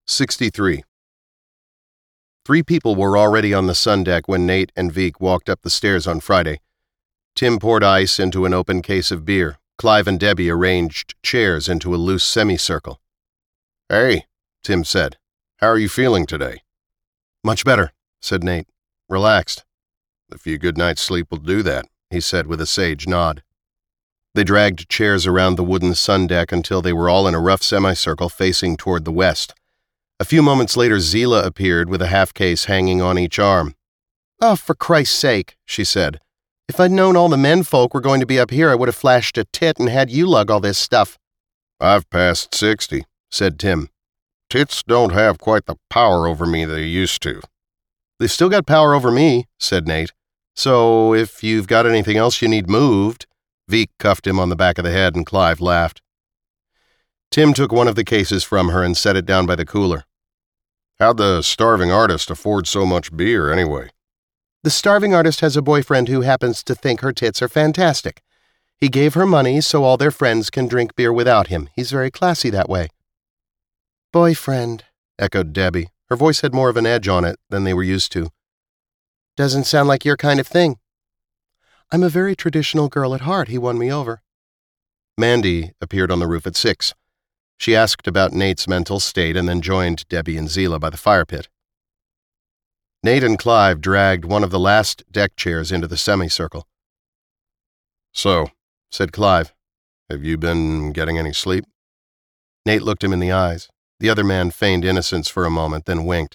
63. 3 people were already on the sun deck when Nate and Veek walked up the stairs on Friday. Tim poured ice into an open case of beer. Clive and Debbie arranged chairs into a loose semicircle. "Hey," Tim said. "How are you feeling today?" "Much better," said Nate. "Relaxed." "A few good nights' sleep will do that," he said with a sage nod. They dragged chairs around the wooden sun deck until they were all in a rough semicircle facing toward the west. A few moments later, Zila appeared with a half-case hanging on each arm. "Oh, for Christ's sake," she said. "If I'd known all the menfolk were going to be up here, I would have flashed a tit and had you lug all this stuff." "I've passed 60, said Tim. "Tits don't have quite the power over me they used to." "They've still got power over me," said Nate. "So if you've got anything else you need moved..." Veek cuffed him on the back of the head and Clive laughed. Tim took one of the cases from her and set it down by the cooler. "How'd the starving artist afford so much beer, anyway?" "The starving artist has a boyfriend who happens to think her tits are fantastic. He gave her money so all their friends can drink beer without him. He's very classy that way." "Boyfriend," echoed Debbie. Her voice had more of an edge on it than they were used to. "Doesn't sound like your kind of thing." "I'm a very traditional girl at heart. He won me over." Mandy appeared on the roof at 6. She asked about Nate's mental state and then joined Debbie and Zila by the fire pit. Nate and Clive dragged one of the last deck chairs into the semicircle. "So," said Clive, "have you been getting any sleep?" Nate looked him in the eyes. The other man feigned innocence for a moment, then winked.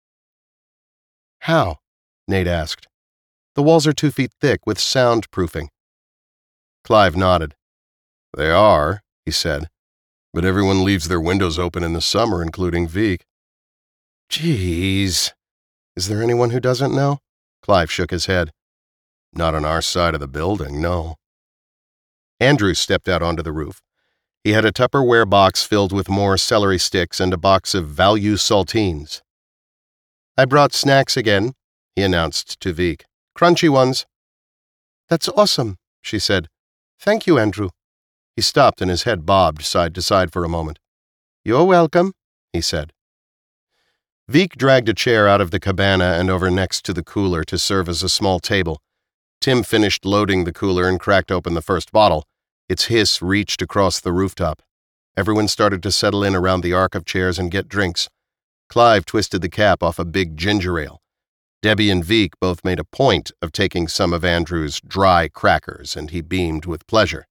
"How?" Nate asked. "The walls are 2 feet thick with soundproofing." Clive nodded. "They are," he said, "but everyone leaves their windows open in the summer, including Veek." "Jeez. Is there anyone who doesn't know?" Clive shook his head. "Not on our side of the building, no." Andrew stepped out onto the roof. He had a Tupperware box filled with more celery sticks and a box of value saltines. "I brought snacks again," he announced to Veek. "Crunchy ones." "That's awesome," she said. "Thank you, Andrew." He stopped and his head bobbed side to side for a moment. "You're welcome," he said. Veek dragged a chair out of the cabana and over next to the cooler to serve as a small table. Tim finished loading the cooler and cracked open the first bottle. Its hiss reached across the rooftop. Everyone started to settle in around the arc of chairs and get drinks. Clive twisted the cap off a big ginger ale. Debbie and Veek both made a point of taking some of Andrew's dry crackers, and he beamed with pleasure.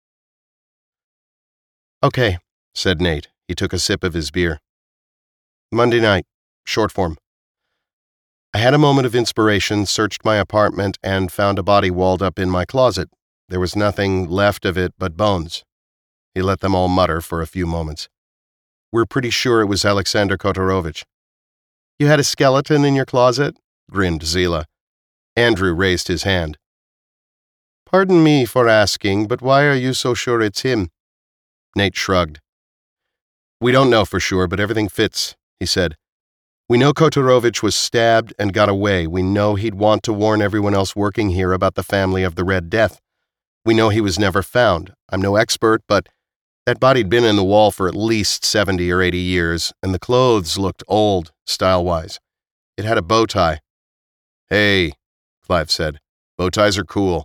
"Okay," said Nate. He took a sip of his beer. "Monday night, short form. I had a moment of inspiration, searched my apartment, and found a body walled up in my closet. There was nothing left of it but bones." He let them all mutter for a few moments. "We're pretty sure it was Alexander Kotorovich." "You had a skeleton in your closet?" grinned Zila. Andrew raised his hand. "Pardon me for asking, but why are you so sure it's him?" Nate shrugged. "We don't know for sure, but everything fits," he said. "We know Kotorovich was stabbed and got away. We know he'd want to warn everyone else working here about the family of the Red Death. We know he was never found. I'm no expert, but that body'd been in the wall for at least 70 or 80 years, and the clothes looked old, style-wise. It had a bow tie." "Hey," Clive said, "bow ties are cool."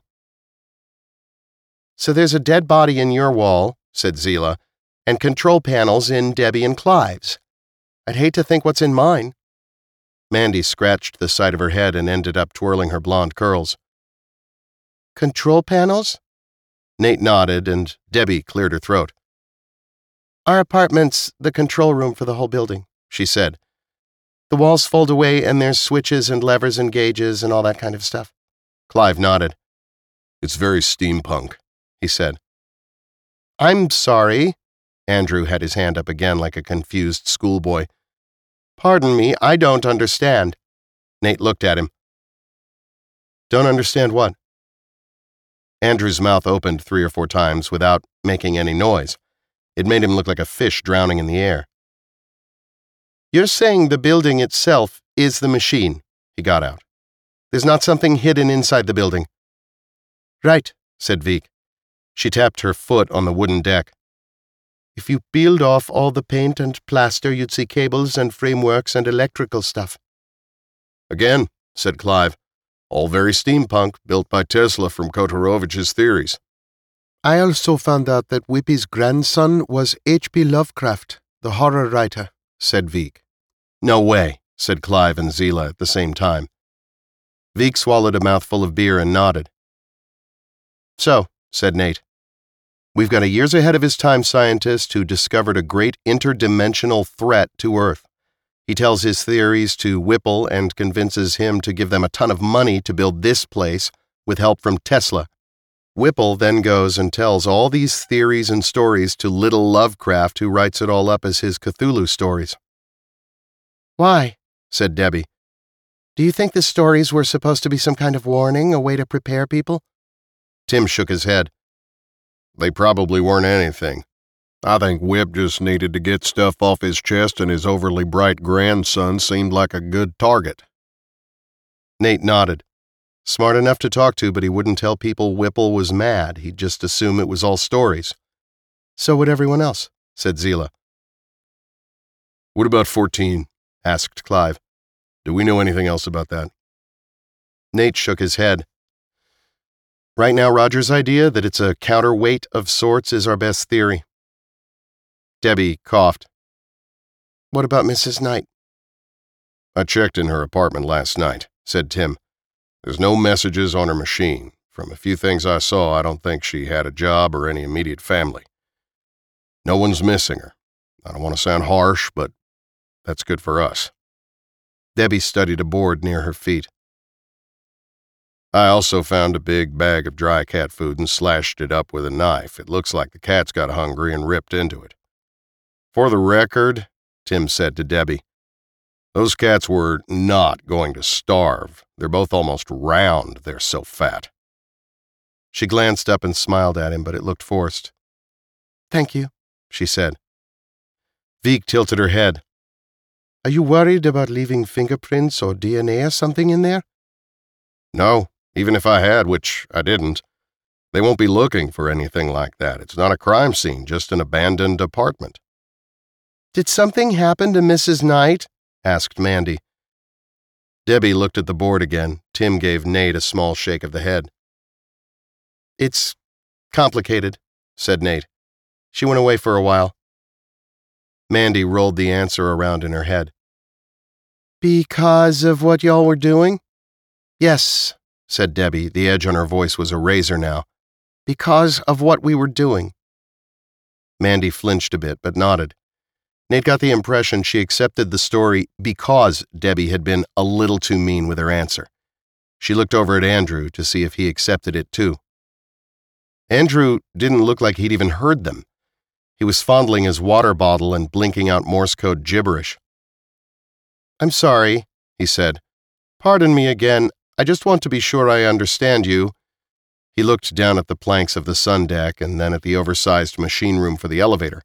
"So there's a dead body in your wall," said Zila, "and control panels in Debbie and Clive's. I'd hate to think what's in mine." Mandy scratched the side of her head and ended up twirling her blonde curls. "Control panels?" Nate nodded, and Debbie cleared her throat. "Our apartment's the control room for the whole building," she said. "The walls fold away and there's switches and levers and gauges and all that kind of stuff." Clive nodded. "It's very steampunk," he said. "I'm sorry." Andrew had his hand up again like a confused schoolboy. "Pardon me, I don't understand." Nate looked at him. "Don't understand what?" Andrew's mouth opened 3 or 4 times without making any noise. It made him look like a fish drowning in the air. "You're saying the building itself is the machine," he got out. "There's not something hidden inside the building." "Right," said Veek. She tapped her foot on the wooden deck. If you peeled off all the paint and plaster, you'd see cables and frameworks and electrical stuff. Again, said Clive, all very steampunk, built by Tesla from Kotorovich's theories. I also found out that Whippy's grandson was H.P. Lovecraft, the horror writer, said Veek. No way, said Clive and Zila at the same time. Veek swallowed a mouthful of beer and nodded. So, said Nate, we've got a years ahead of his time scientist who discovered a great interdimensional threat to Earth. He tells his theories to Whipple and convinces him to give them a ton of money to build this place with help from Tesla. Whipple then goes and tells all these theories and stories to little Lovecraft, who writes it all up as his Cthulhu stories. Why? Said Debbie. Do you think the stories were supposed to be some kind of warning, a way to prepare people? Tim shook his head. They probably weren't anything. I think Whip just needed to get stuff off his chest, and his overly bright grandson seemed like a good target. Nate nodded. Smart enough to talk to, but he wouldn't tell people Whipple was mad. He'd just assume it was all stories. So would everyone else, said Zila. What about 14? Asked Clive. Do we know anything else about that? Nate shook his head. Right now, Roger's idea that it's a counterweight of sorts is our best theory. Debbie coughed. What about Mrs. Knight? I checked in her apartment last night, said Tim. There's no messages on her machine. From a few things I saw, I don't think she had a job or any immediate family. No one's missing her. I don't want to sound harsh, but that's good for us. Debbie studied a board near her feet. I also found a big bag of dry cat food and slashed it up with a knife. It looks like the cats got hungry and ripped into it. For the record, Tim said to Debbie, those cats were not going to starve. They're both almost round, they're so fat. She glanced up and smiled at him, but it looked forced. Thank you, she said. Veek tilted her head. Are you worried about leaving fingerprints or DNA or something in there? No, even if I had, which I didn't. They won't be looking for anything like that. It's not a crime scene, just an abandoned apartment. Did something happen to Mrs. Knight? Asked Mandy. Debbie looked at the board again. Tim gave Nate a small shake of the head. It's complicated, said Nate. She went away for a while. Mandy rolled the answer around in her head. Because of what y'all were doing? Yes, said Debbie. The edge on her voice was a razor now. Because of what we were doing. Mandy flinched a bit, but nodded. Nate got the impression she accepted the story because Debbie had been a little too mean with her answer. She looked over at Andrew to see if he accepted it too. Andrew didn't look like he'd even heard them. He was fondling his water bottle and blinking out Morse code gibberish. I'm sorry, he said. Pardon me again. I just want to be sure I understand you. He looked down at the planks of the sun deck and then at the oversized machine room for the elevator.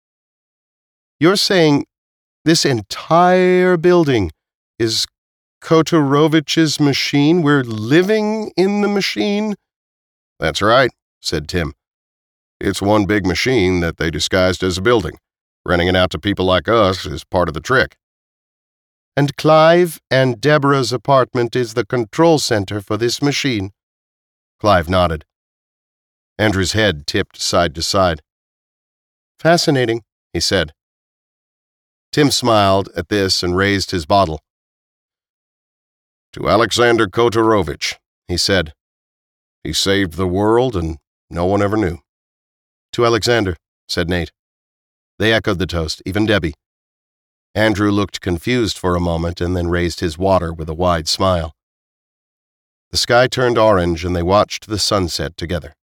You're saying this entire building is Kotorovich's machine? We're living in the machine? That's right, said Tim. It's one big machine that they disguised as a building. Renting it out to people like us is part of the trick. And Clive and Deborah's apartment is the control center for this machine. Clive nodded. Andrew's head tipped side to side. Fascinating, he said. Tim smiled at this and raised his bottle. To Alexander Kotorovich, he said. He saved the world and no one ever knew. To Alexander, said Nate. They echoed the toast, even Debbie. Andrew looked confused for a moment and then raised his water with a wide smile. The sky turned orange and they watched the sunset together.